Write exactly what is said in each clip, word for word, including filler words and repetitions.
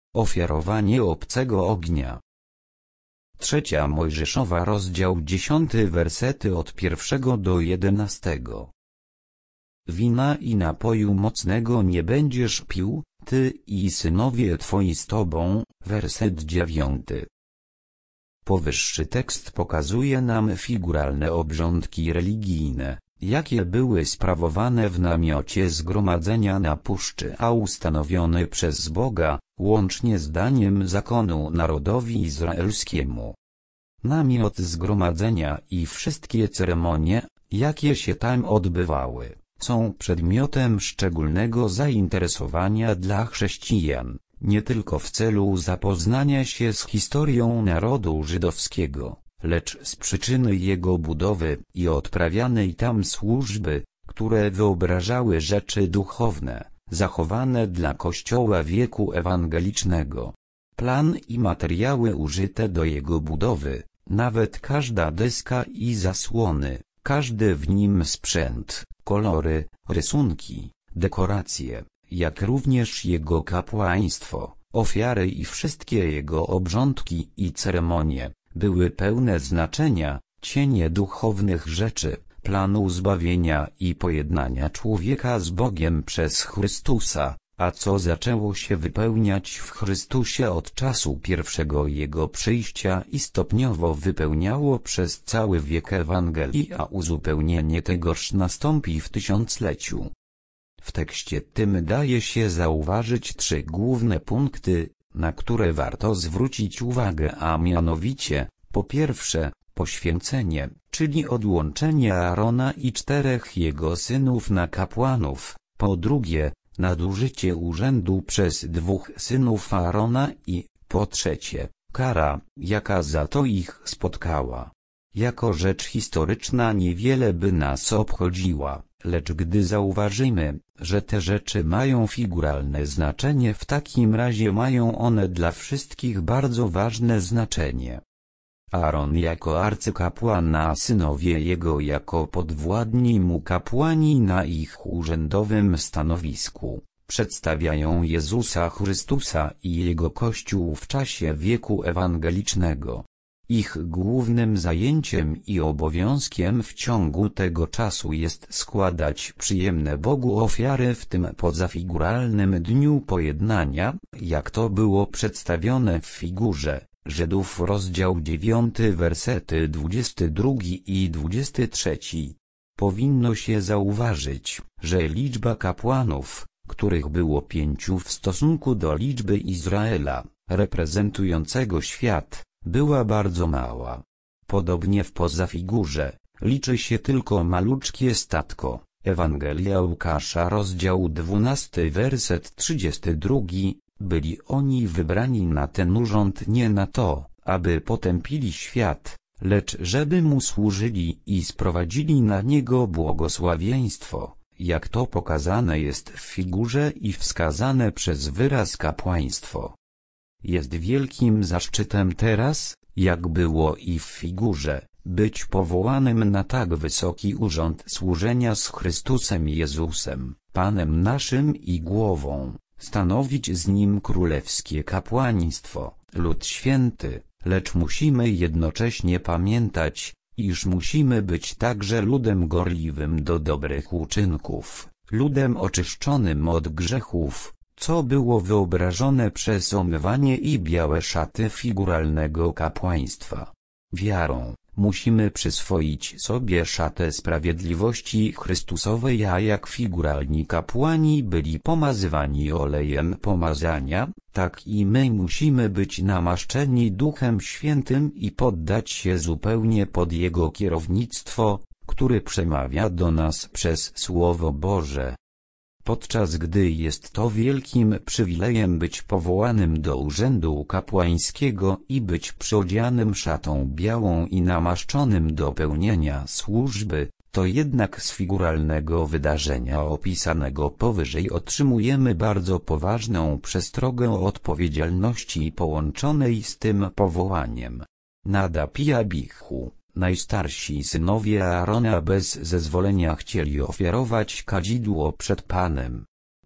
Ofiarowanie obcego ognia. Trzecia Mojżeszowa, rozdział dziesiąty, wersety od pierwszego do jedenastego. Wina i napoju mocnego nie będziesz pił, ty i synowie twoi z tobą, werset dziewiąty. Powyższy tekst pokazuje nam figuralne obrządki religijne, jakie były sprawowane w namiocie zgromadzenia na puszczy, a ustanowione przez Boga, łącznie z daniem zakonu narodowi izraelskiemu. Namiot zgromadzenia i wszystkie ceremonie, jakie się tam odbywały, są przedmiotem szczególnego zainteresowania dla chrześcijan, nie tylko w celu zapoznania się z historią narodu żydowskiego, lecz z przyczyny jego budowy i odprawianej tam służby, które wyobrażały rzeczy duchowne, zachowane dla Kościoła wieku ewangelicznego. Plan i materiały użyte do jego budowy, nawet każda deska i zasłony, każdy w nim sprzęt, kolory, rysunki, dekoracje, jak również jego kapłaństwo, ofiary i wszystkie jego obrządki i ceremonie, były pełne znaczenia, cienie duchownych rzeczy, planu zbawienia i pojednania człowieka z Bogiem przez Chrystusa, a co zaczęło się wypełniać w Chrystusie od czasu pierwszego Jego przyjścia i stopniowo wypełniało przez cały wiek Ewangelii, a uzupełnienie tegoż nastąpi w tysiącleciu. W tekście tym daje się zauważyć trzy główne punkty, na które warto zwrócić uwagę, a mianowicie, po pierwsze, poświęcenie, czyli odłączenie Aarona i czterech jego synów na kapłanów, po drugie, nadużycie urzędu przez dwóch synów Aarona i, po trzecie, kara, jaka za to ich spotkała. Jako rzecz historyczna niewiele by nas obchodziła, lecz gdy zauważymy, że te rzeczy mają figuralne znaczenie, w takim razie mają one dla wszystkich bardzo ważne znaczenie. Aaron jako arcykapłan, a synowie jego jako podwładni mu kapłani na ich urzędowym stanowisku, przedstawiają Jezusa Chrystusa i Jego Kościół w czasie wieku ewangelicznego. Ich głównym zajęciem i obowiązkiem w ciągu tego czasu jest składać przyjemne Bogu ofiary w tym pozafiguralnym dniu pojednania, jak to było przedstawione w figurze Żydów, rozdział dziewiąty, wersety dwudziesty drugi i dwudziesty trzeci. Powinno się zauważyć, że liczba kapłanów, których było pięciu w stosunku do liczby Izraela, reprezentującego świat, była bardzo mała. Podobnie w pozafigurze, liczy się tylko maluczkie statko. Ewangelia Łukasza, rozdział dwunasty, werset trzydziesty drugi. Byli oni wybrani na ten urząd nie na to, aby potępili świat, lecz żeby mu służyli i sprowadzili na niego błogosławieństwo, jak to pokazane jest w figurze i wskazane przez wyraz kapłaństwo. Jest wielkim zaszczytem teraz, jak było i w figurze, być powołanym na tak wysoki urząd służenia z Chrystusem Jezusem, Panem naszym i głową, stanowić z Nim królewskie kapłaństwo, lud święty, lecz musimy jednocześnie pamiętać, iż musimy być także ludem gorliwym do dobrych uczynków, ludem oczyszczonym od grzechów, co było wyobrażone przez omywanie i białe szaty figuralnego kapłaństwa. Wiarą musimy przyswoić sobie szatę sprawiedliwości Chrystusowej, a jak figuralni kapłani byli pomazywani olejem pomazania, tak i my musimy być namaszczeni Duchem Świętym i poddać się zupełnie pod Jego kierownictwo, który przemawia do nas przez Słowo Boże. Podczas gdy jest to wielkim przywilejem być powołanym do urzędu kapłańskiego i być przyodzianym szatą białą i namaszczonym do pełnienia służby, to jednak z figuralnego wydarzenia opisanego powyżej otrzymujemy bardzo poważną przestrogę o odpowiedzialności połączonej z tym powołaniem. Nadab i Abichu, najstarsi synowie Aarona, bez zezwolenia chcieli ofiarować kadzidło przed Panem.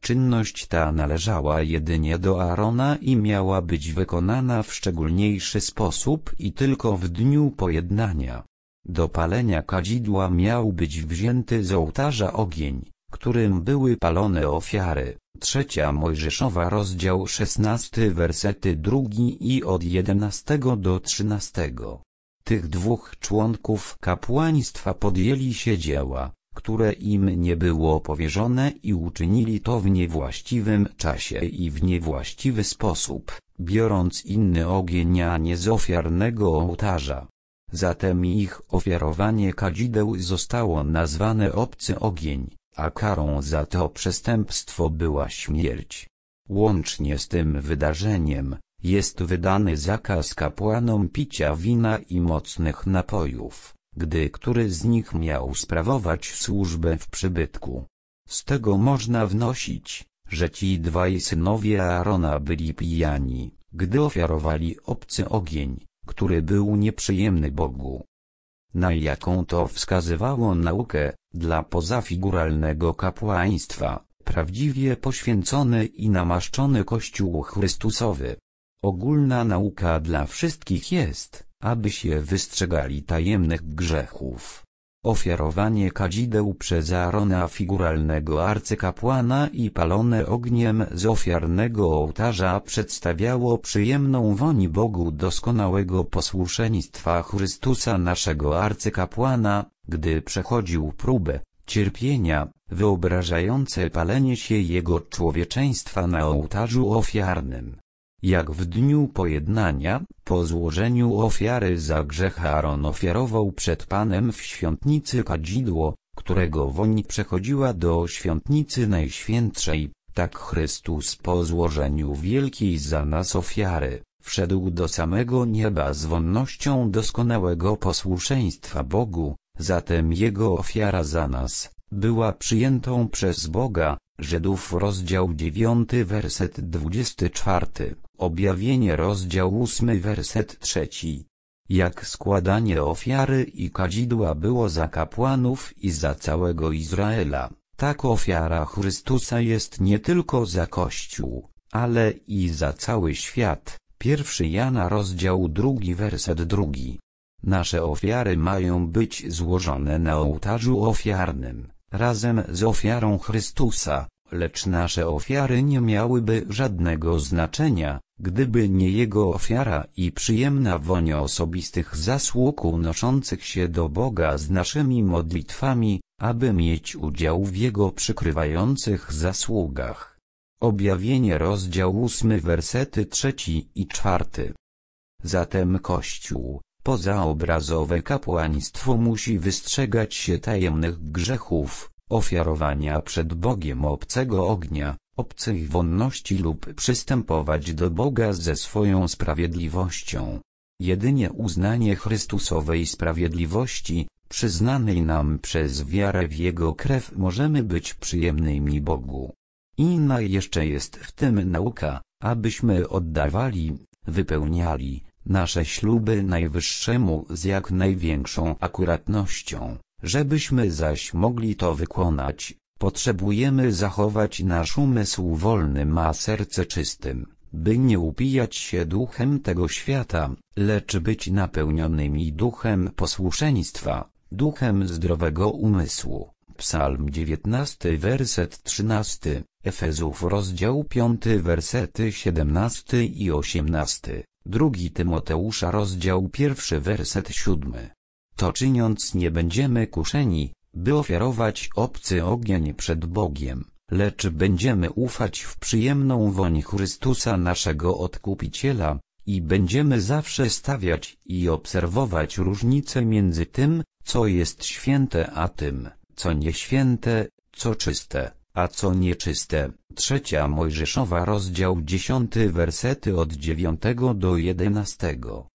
Czynność ta należała jedynie do Aarona i miała być wykonana w szczególniejszy sposób i tylko w dniu pojednania. Do palenia kadzidła miał być wzięty z ołtarza ogień, którym były palone ofiary. Trzecia Mojżeszowa rozdział szesnasty wersety drugi i od jedenastego do trzynastego. Tych dwóch członków kapłaństwa podjęli się dzieła, które im nie było powierzone i uczynili to w niewłaściwym czasie i w niewłaściwy sposób, biorąc inny ogień, a nie z ofiarnego ołtarza. Zatem ich ofiarowanie kadzideł zostało nazwane obcy ogień, a karą za to przestępstwo była śmierć. Łącznie z tym wydarzeniem, jest wydany zakaz kapłanom picia wina i mocnych napojów, gdy który z nich miał sprawować służbę w przybytku. Z tego można wnosić, że ci dwaj synowie Aarona byli pijani, gdy ofiarowali obcy ogień, który był nieprzyjemny Bogu. Na jaką to wskazywało naukę, dla pozafiguralnego kapłaństwa, prawdziwie poświęcony i namaszczony Kościół Chrystusowy. Ogólna nauka dla wszystkich jest, aby się wystrzegali tajemnych grzechów. Ofiarowanie kadzideł przez Aarona, figuralnego arcykapłana, i palone ogniem z ofiarnego ołtarza przedstawiało przyjemną woń Bogu doskonałego posłuszeństwa Chrystusa, naszego arcykapłana, gdy przechodził próbę cierpienia, wyobrażające palenie się Jego człowieczeństwa na ołtarzu ofiarnym. Jak w dniu pojednania, po złożeniu ofiary za grzech, Aaron ofiarował przed Panem w świątnicy kadzidło, którego woń przechodziła do świątnicy najświętszej, tak Chrystus po złożeniu wielkiej za nas ofiary, wszedł do samego nieba z wonnością doskonałego posłuszeństwa Bogu, zatem Jego ofiara za nas była przyjętą przez Boga. Żydów rozdział dziewiąty werset dwudziesty czwarty, Objawienie rozdział ósmy werset trzeci. Jak składanie ofiary i kadzidła było za kapłanów i za całego Izraela, tak ofiara Chrystusa jest nie tylko za Kościół, ale i za cały świat. Pierwszy Jana rozdział drugi werset drugi. Nasze ofiary mają być złożone na ołtarzu ofiarnym, razem z ofiarą Chrystusa, lecz nasze ofiary nie miałyby żadnego znaczenia, gdyby nie Jego ofiara i przyjemna woń osobistych zasług unoszących się do Boga z naszymi modlitwami, aby mieć udział w Jego przykrywających zasługach. Objawienie rozdział ósmy wersety trzeci i czwarty. Zatem Kościół, pozaobrazowe kapłaństwo, musi wystrzegać się tajemnych grzechów, ofiarowania przed Bogiem obcego ognia, obcych wonności lub przystępować do Boga ze swoją sprawiedliwością. Jedynie uznanie Chrystusowej sprawiedliwości, przyznanej nam przez wiarę w Jego krew, możemy być przyjemnymi Bogu. Inna jeszcze jest w tym nauka, abyśmy oddawali, wypełniali nasze śluby Najwyższemu z jak największą akuratnością. Żebyśmy zaś mogli to wykonać, potrzebujemy zachować nasz umysł wolnym a serce czystym, by nie upijać się duchem tego świata, lecz być napełnionymi duchem posłuszeństwa, duchem zdrowego umysłu. Psalm dziewiętnasty werset trzynasty, Efezów rozdział piąty wersety siedemnasty i osiemnasty, drugi Tymoteusza rozdział pierwszy werset siódmy. To czyniąc nie będziemy kuszeni, by ofiarować obcy ogień przed Bogiem, lecz będziemy ufać w przyjemną woń Chrystusa, naszego Odkupiciela, i będziemy zawsze stawiać i obserwować różnicę między tym, co jest święte, a tym, co nieświęte, co czyste, a co nieczyste. Trzecia Mojżeszowa rozdział dziesiąty wersety od dziewiątego do jedenastego.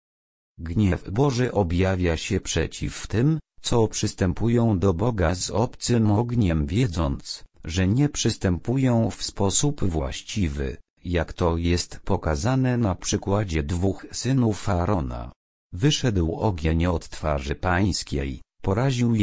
Gniew Boży objawia się przeciw tym, co przystępują do Boga z obcym ogniem, wiedząc, że nie przystępują w sposób właściwy, jak to jest pokazane na przykładzie dwóch synów Aarona. Wyszedł ogień od twarzy Pańskiej, poraził je,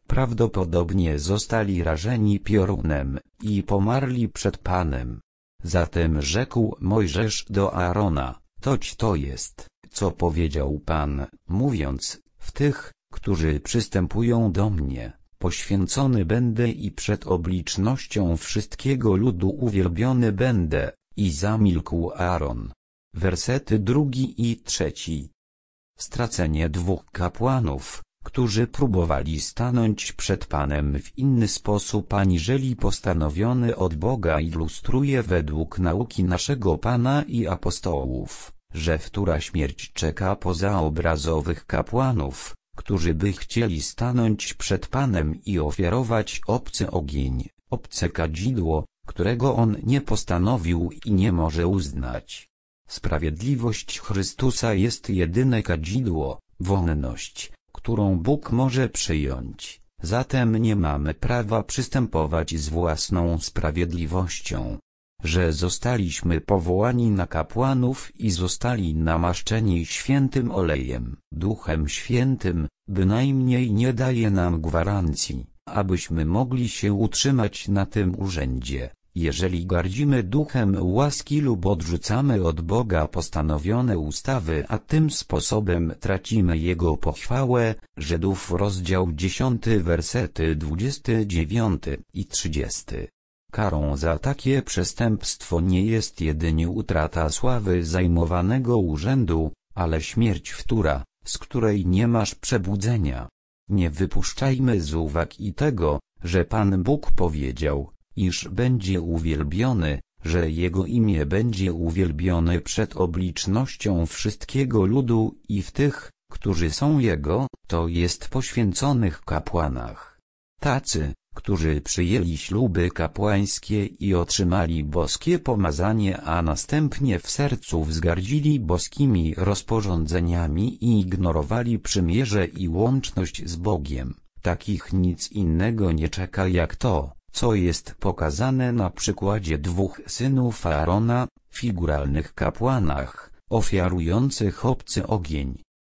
prawdopodobnie zostali rażeni piorunem i pomarli przed Panem. Zatem rzekł Mojżesz do Aarona: toć to jest, co powiedział Pan, mówiąc: w tych, którzy przystępują do mnie, poświęcony będę i przed oblicznością wszystkiego ludu uwielbiony będę. I zamilkł Aaron. Wersety drugi i trzeci. Stracenie dwóch kapłanów, którzy próbowali stanąć przed Panem w inny sposób aniżeli postanowiony od Boga, ilustruje według nauki naszego Pana i apostołów, że wtóra śmierć czeka pozaobrazowych kapłanów, którzy by chcieli stanąć przed Panem i ofiarować obcy ogień, obce kadzidło, którego on nie postanowił i nie może uznać. Sprawiedliwość Chrystusa jest jedyne kadzidło, wonność, którą Bóg może przyjąć, zatem nie mamy prawa przystępować z własną sprawiedliwością. Że zostaliśmy powołani na kapłanów i zostali namaszczeni świętym olejem, Duchem Świętym, bynajmniej nie daje nam gwarancji, abyśmy mogli się utrzymać na tym urzędzie, jeżeli gardzimy duchem łaski lub odrzucamy od Boga postanowione ustawy, a tym sposobem tracimy Jego pochwałę. Żydów rozdział dziesiąty wersety dwudziesty dziewiąty i trzydziesty. Karą za takie przestępstwo nie jest jedynie utrata sławy zajmowanego urzędu, ale śmierć wtóra, z której nie masz przebudzenia. Nie wypuszczajmy z uwag i tego, że Pan Bóg powiedział, iż będzie uwielbiony, że Jego imię będzie uwielbione przed oblicznością wszystkiego ludu i w tych, którzy są Jego, to jest poświęconych kapłanach. Tacy, którzy przyjęli śluby kapłańskie i otrzymali boskie pomazanie, a następnie w sercu wzgardzili boskimi rozporządzeniami i ignorowali przymierze i łączność z Bogiem, takich nic innego nie czeka jak to, co jest pokazane na przykładzie dwóch synów Aarona, figuralnych kapłanach, ofiarujących obcy ogień.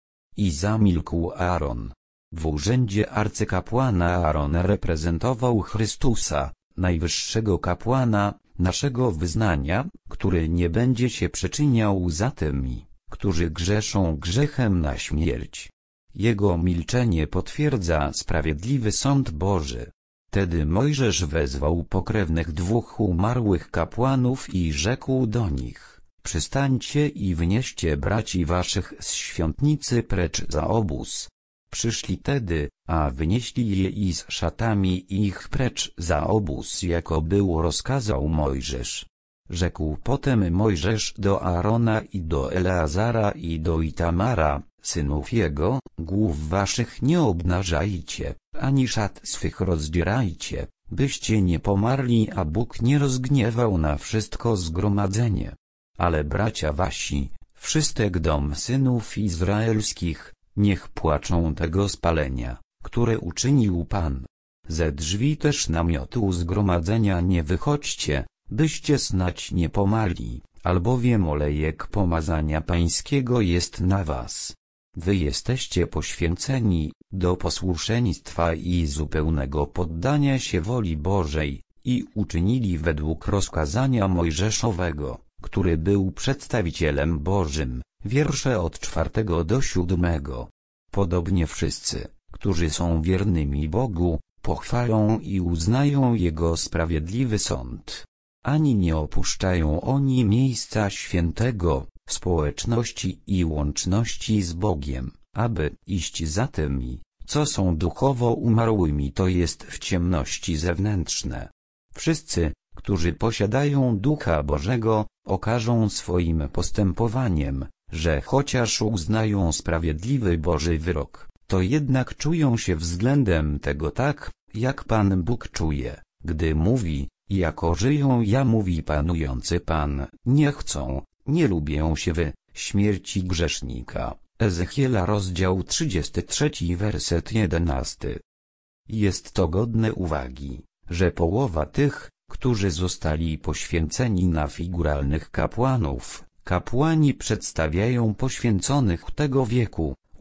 I zamilkł Aaron. W urzędzie arcykapłana Aaron reprezentował Chrystusa, najwyższego kapłana, naszego wyznania, który nie będzie się przyczyniał za tymi, którzy grzeszą grzechem na śmierć. Jego milczenie potwierdza sprawiedliwy sąd Boży. Wtedy Mojżesz wezwał pokrewnych dwóch umarłych kapłanów i rzekł do nich: przystańcie i wnieście braci waszych z świątnicy precz za obóz. Przyszli tedy, a wynieśli je i z szatami ich precz za obóz, jako było rozkazał Mojżesz. Rzekł potem Mojżesz do Aarona i do Eleazara i do Itamara, synów jego: głów waszych nie obnażajcie, ani szat swych rozdzierajcie, byście nie pomarli, a Bóg nie rozgniewał na wszystko zgromadzenie. Ale bracia wasi, wszystek dom synów izraelskich, niech płaczą tego spalenia, które uczynił Pan. Ze drzwi też namiotu zgromadzenia nie wychodźcie, byście snać nie pomarli, albowiem olejek pomazania pańskiego jest na was. Wy jesteście poświęceni do posłuszeństwa i zupełnego poddania się woli Bożej, i uczynili według rozkazania Mojżeszowego, który był przedstawicielem Bożym. Wiersze od czwartego do siódmego. Podobnie wszyscy, którzy są wiernymi Bogu, pochwalą i uznają Jego sprawiedliwy sąd. Ani nie opuszczają oni miejsca świętego, społeczności i łączności z Bogiem, aby iść za tymi, co są duchowo umarłymi, to jest w ciemności zewnętrzne. Wszyscy, którzy posiadają Ducha Bożego, okażą swoim postępowaniem, że chociaż uznają sprawiedliwy Boży wyrok, to jednak czują się względem tego tak, jak Pan Bóg czuje, gdy mówi: jako żyją ja, mówi panujący Pan, nie chcą, nie lubią się wy, śmierci grzesznika. Ezechiela rozdział trzydziesty trzeci werset jedenasty. Jest to godne uwagi, że połowa tych, którzy zostali poświęceni na figuralnych kapłanów, kapłani przedstawiają poświęconych tego wieku,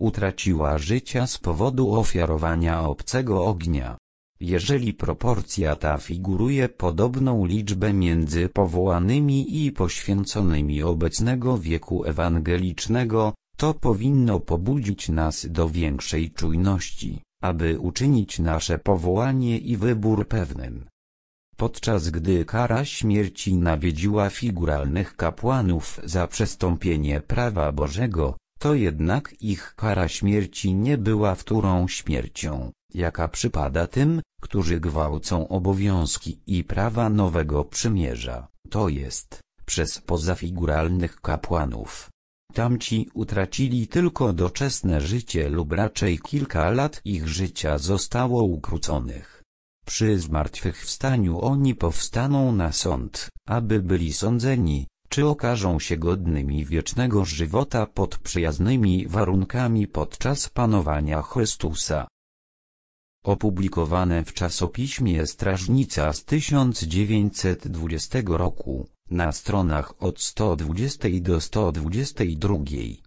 utraciła życia z powodu ofiarowania obcego ognia. Jeżeli proporcja ta figuruje podobną liczbę między powołanymi i poświęconymi obecnego wieku ewangelicznego, to powinno pobudzić nas do większej czujności, aby uczynić nasze powołanie i wybór pewnym. Podczas gdy kara śmierci nawiedziła figuralnych kapłanów za przestąpienie prawa Bożego, to jednak ich kara śmierci nie była wtórną śmiercią, jaka przypada tym, którzy gwałcą obowiązki i prawa nowego przymierza, to jest, przez pozafiguralnych kapłanów. Tamci utracili tylko doczesne życie lub raczej kilka lat ich życia zostało ukróconych. Przy zmartwychwstaniu oni powstaną na sąd, aby byli sądzeni, czy okażą się godnymi wiecznego żywota pod przyjaznymi warunkami podczas panowania Chrystusa. Opublikowane w czasopiśmie Strażnica z tysiąc dziewięćset dwudziestego roku, na stronach od sto dwudziestej do sto dwudziestej drugiej.